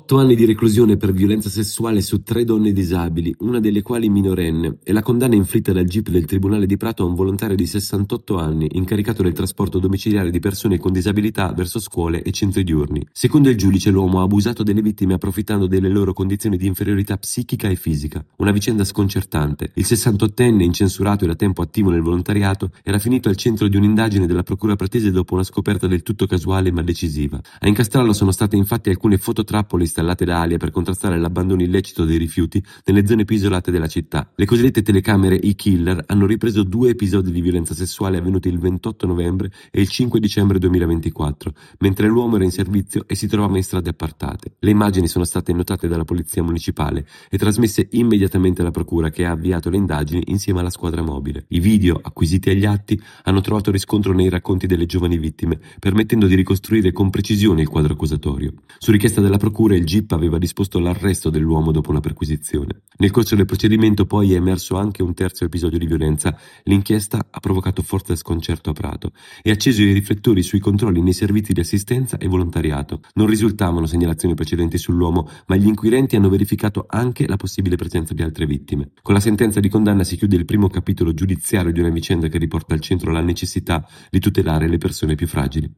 8 anni di reclusione per violenza sessuale su 3 donne disabili, una delle quali minorenne, e la condanna inflitta dal GIP del Tribunale di Prato a un volontario di 68 anni, incaricato del trasporto domiciliare di persone con disabilità verso scuole e centri diurni. Secondo il giudice, l'uomo ha abusato delle vittime approfittando delle loro condizioni di inferiorità psichica e fisica. Una vicenda sconcertante. Il 68enne, incensurato e da tempo attivo nel volontariato, era finito al centro di un'indagine della procura pratese dopo una scoperta del tutto casuale ma decisiva. A incastrarlo sono state infatti alcune fototrappole installate da Alia per contrastare l'abbandono illecito dei rifiuti nelle zone più isolate della città. Le cosiddette telecamere e-killer hanno ripreso 2 episodi di violenza sessuale avvenuti il 28 novembre e il 5 dicembre 2024, mentre l'uomo era in servizio e si trovava in strade appartate. Le immagini sono state notate dalla polizia municipale e trasmesse immediatamente alla procura, che ha avviato le indagini insieme alla squadra mobile. I video, acquisiti agli atti, hanno trovato riscontro nei racconti delle giovani vittime, permettendo di ricostruire con precisione il quadro accusatorio. Su richiesta della procura, il GIP aveva disposto l'arresto dell'uomo dopo una perquisizione. Nel corso del procedimento poi è emerso anche un terzo episodio di violenza. L'inchiesta ha provocato forte sconcerto a Prato e acceso i riflettori sui controlli nei servizi di assistenza e volontariato. Non risultavano segnalazioni precedenti sull'uomo, ma gli inquirenti hanno verificato anche la possibile presenza di altre vittime. Con la sentenza di condanna si chiude il primo capitolo giudiziario di una vicenda che riporta al centro la necessità di tutelare le persone più fragili.